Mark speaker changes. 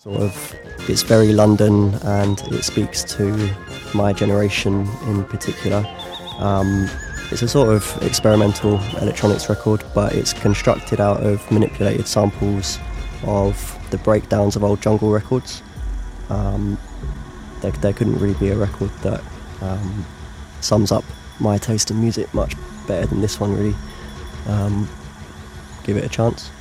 Speaker 1: It's very London, and it speaks to my generation in particular. It's a sort of experimental electronics record, but it's constructed out of manipulated samples of the breakdowns of old jungle records. There couldn't really be a record that sums up my taste in music much better than this one, really. Give it a chance.